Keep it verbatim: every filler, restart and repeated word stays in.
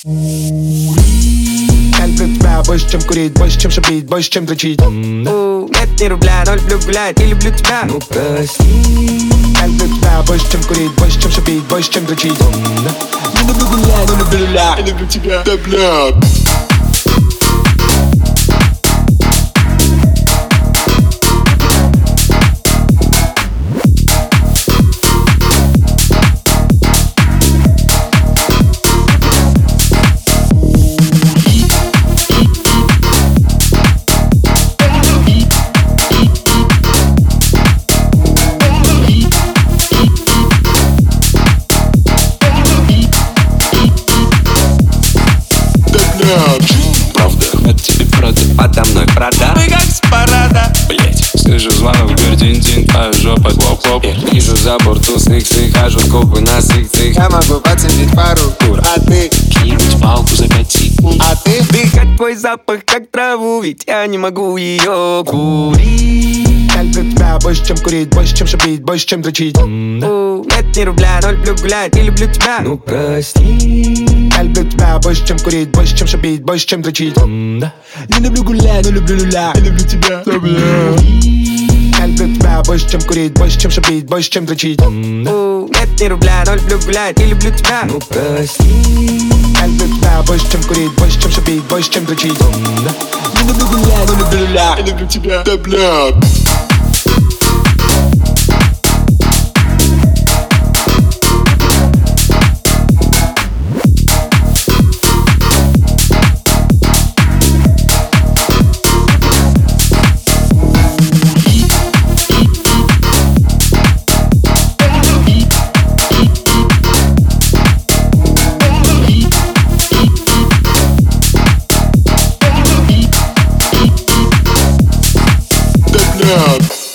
Я люблю тебя больше, чем курить, больше, чем шипить, больше, чем дрочить. Нет ни рубля, но люблю гулять и люблю тебя. Ну прости. Я люблю тебя больше, чем курить, больше, чем шипить, больше, чем дрочить. Я люблю гулять, но люблю гулять. Я люблю тебя, да бля. Правда, от тебе правда, подо мной прода. Мы как с парада. Блять, слышу звонок, дверь тин-тин, а жопа хлоп-хлоп. Я вижу за борту сыксы, хожу скупы на сыкцах. Я могу поцепить пару кур, а ты кинуть палку за пять секунд. А ты? Дыхать твой запах, как траву, ведь я не могу ее курить. Я люблю тебя больше, чем курить, больше, чем шипить, больше, чем дрочить. Нет ни рубля, но люблю гулять и люблю тебя. Ну прости. Я люблю тебя больше, чем курить, больше, чем шипить, больше, чем дрочить. Я люблю гулять, но люблю люля. Я люблю тебя, да бля. Я люблю тебя больше, чем курить, больше, чем шипить, больше, чем дрочить. Нет ни рубля, но люблю гулять и люблю тебя. Ну прости. Я люблю тебя больше, чем курить, больше, чем шипить, больше, чем дрочить. Я люблю гулять, но люблю люля. Я люблю тебя, да бля. Yeah.